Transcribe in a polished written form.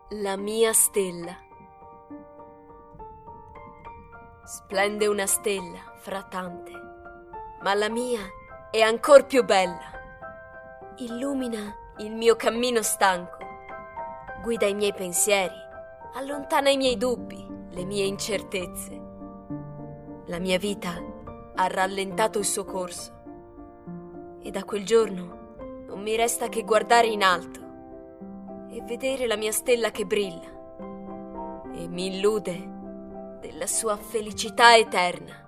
La mia stella. Splende una stella fra tante, ma la mia è ancor più bella. Illumina il mio cammino stanco, guida i miei pensieri, allontana i miei dubbi, le mie incertezze. La mia vita ha rallentato il suo corso e da quel giorno non mi resta che guardare in alto e vedere la mia stella che brilla e mi illude della sua felicità eterna.